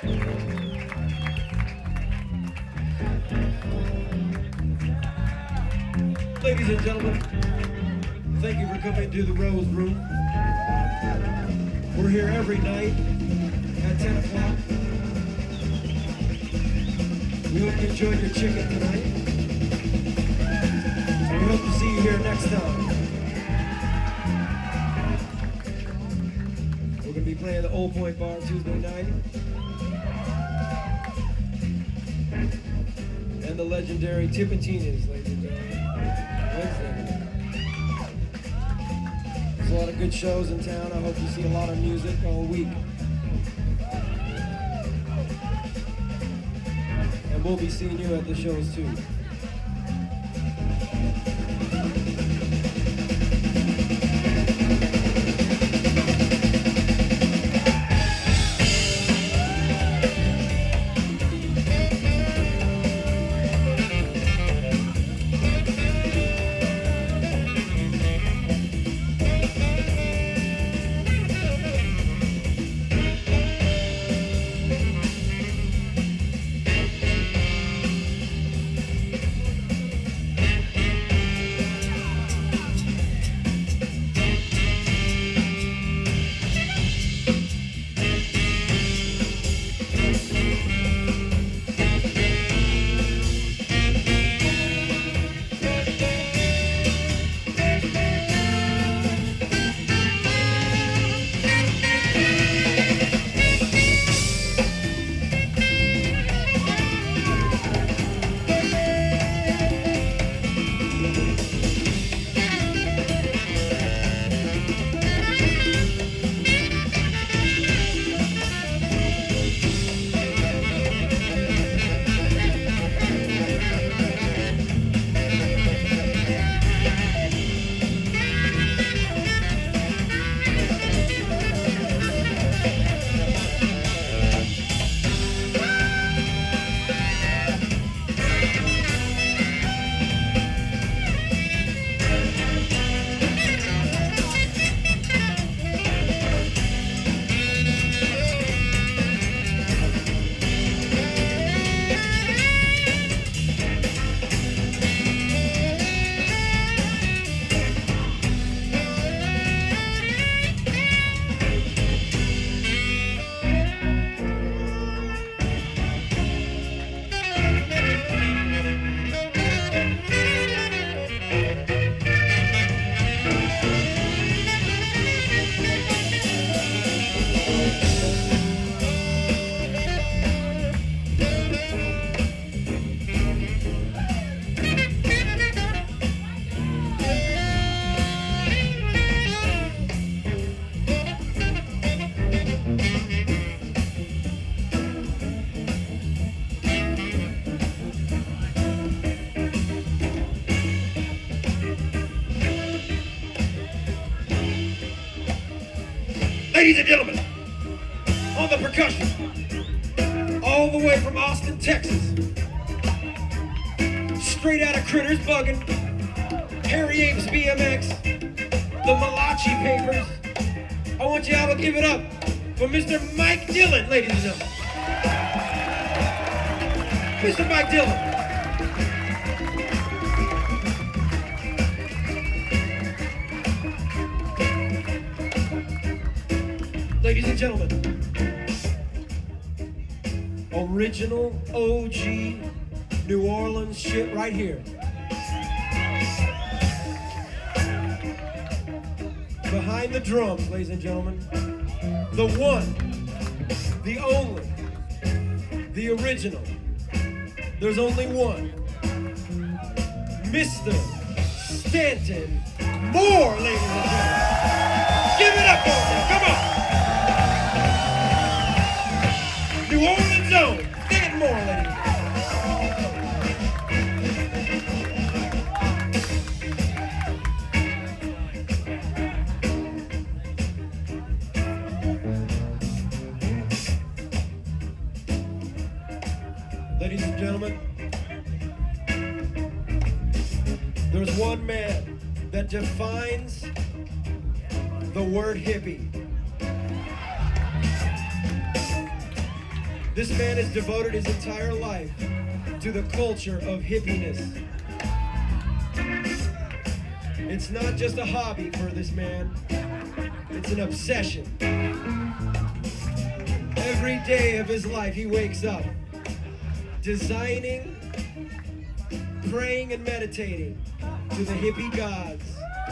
Ladies and gentlemen, thank you for coming to the Rose Room. We're here every night at 10 o'clock. We hope you enjoyed your chicken tonight. And we hope to see you here next time. We're going to be playing the Old Point Bar Tuesday night. And the legendary Tipitinas, ladies and gentlemen. Wednesday. There's a lot of good shows in town. I hope you see a lot of music all week. And we'll be seeing you at the shows too. Ladies and gentlemen, on the percussion, all the way from Austin, Texas, straight out of Critters Buggin', Harry Apes BMX, the Malachi Papers. I want you all to give it up for Mr. Mike Dillon, ladies and gentlemen. Mr. Mike Dillon. Ladies and gentlemen, original OG New Orleans shit right here. Behind the drums, ladies and gentlemen, the one, the only, the original. There's only one. Mr. Stanton Moore, ladies and gentlemen. Give it up for him, come on. New Orleans own, Stanton Moore, ladies and gentlemen. Ladies and gentlemen, there's one man that defines the word hippie. This man has devoted his entire life to the culture of hippiness. It's not just a hobby for this man, it's an obsession. Every day of his life he wakes up designing, praying and meditating to the hippie gods.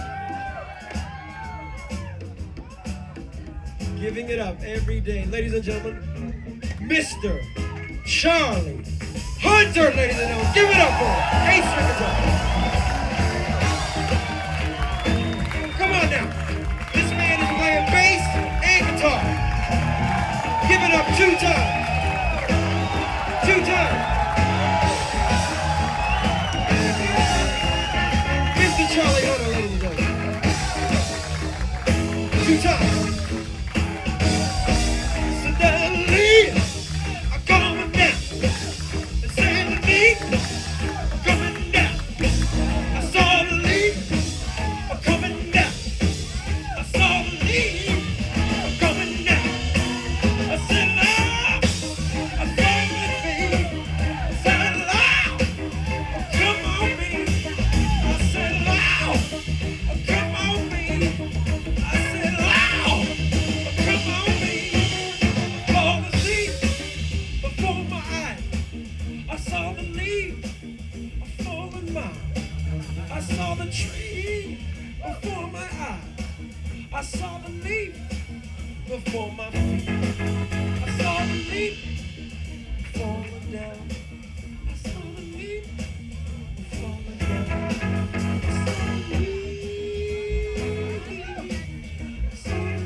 Giving it up every day. Ladies and gentlemen, Mr. Charlie Hunter, ladies and gentlemen. Give it up for him. Hey, come on now. This man is playing bass and guitar. Give it up 2 times. 2 times. Mr. Charlie Hunter, ladies and gentlemen. 2 times. I saw the tree before my eyes. I saw the leaf before my feet. I saw the leaf falling down. I saw the leaf falling down. I saw the leaf. I saw the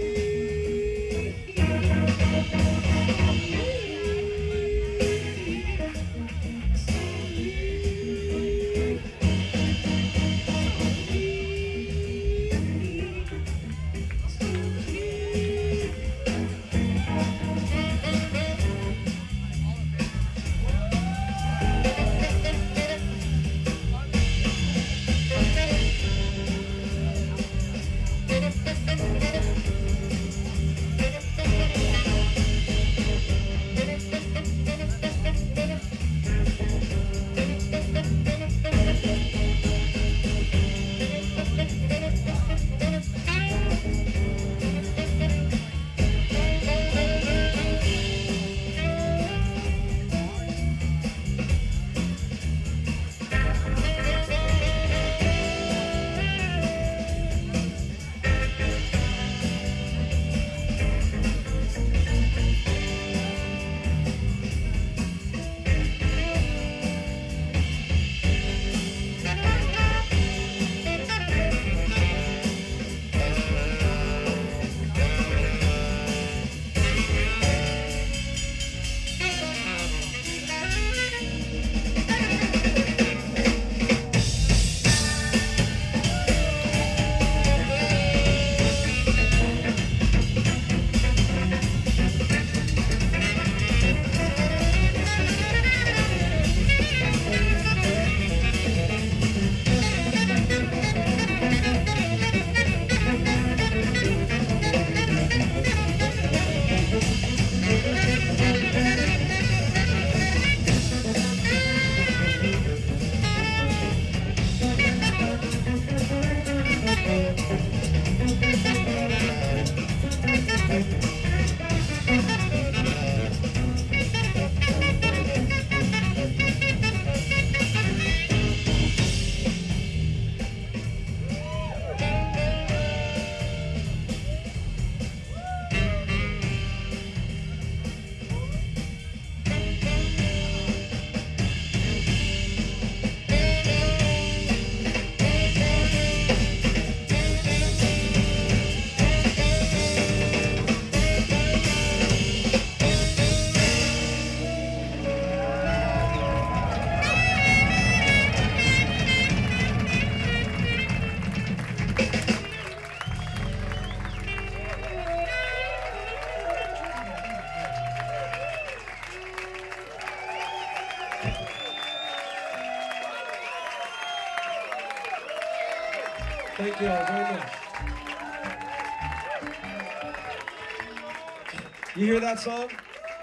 Thank you all very much. You hear that song?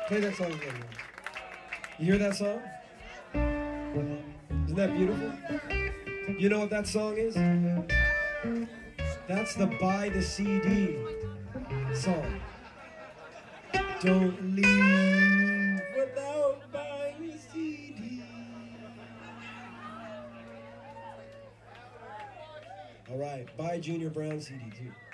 Play that song again. You hear that song? Isn't that beautiful? You know what that song is? That's the Buy the CD song. Don't leave without buying a CD. All right, buy Junior Brown CD too.